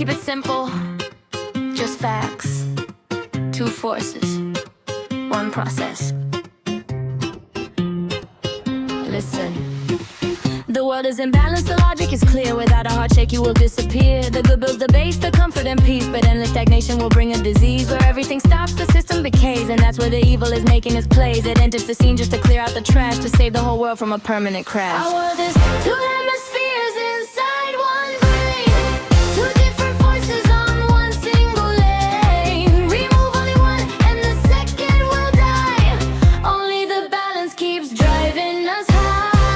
Keep it simple, just facts. Two forces, one process. Listen. The world is imbalanced, the logic is clear. Without a heart shake, you will disappear. The good builds the base, the comfort and peace. But endless stagnation will bring a disease. Where everything stops, the system decays. And that's where the evil is making its plays. It enters the scene just to clear out the trash, to save the whole world from a permanent crash. Our world is two hemispheres inside one brain. Two different forces on one single lane. Remove only one and the second will die. Only the balance keeps driving us high.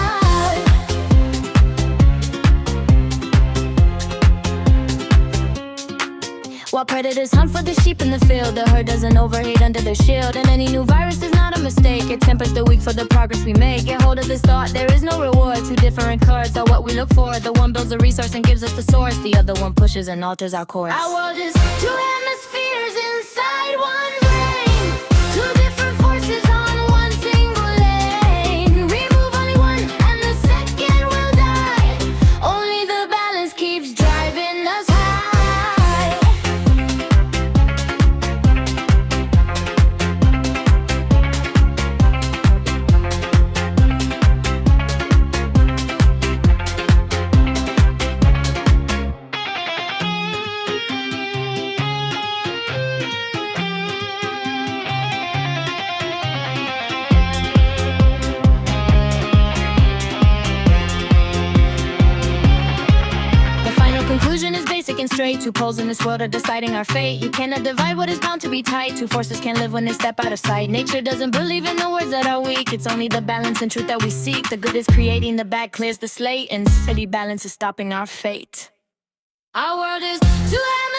While predators hunt for the sheep in the field, the herd doesn't overheat under their shield. And any new virus is not a mistake. It tempers the weak for the progress we make. Get hold of this thought, there is no reward. Two different cards are what we look for. The one builds a resource and gives us the source. The other one pushes and alters our course. Our world is two hemispheres inside one brain. Two different forces on one single lane. Remove only one and the second will die. Only the balance keeps driving us high. Conclusion is basic and straight. Two poles in this world are deciding our fate. You cannot divide what is bound to be tight. Two forces can't live when they step out of sight. Nature doesn't believe in the words that are weak. It's only the balance and truth that we seek. The good is creating, the bad clears the slate, and steady balance is stopping our fate. Our world is two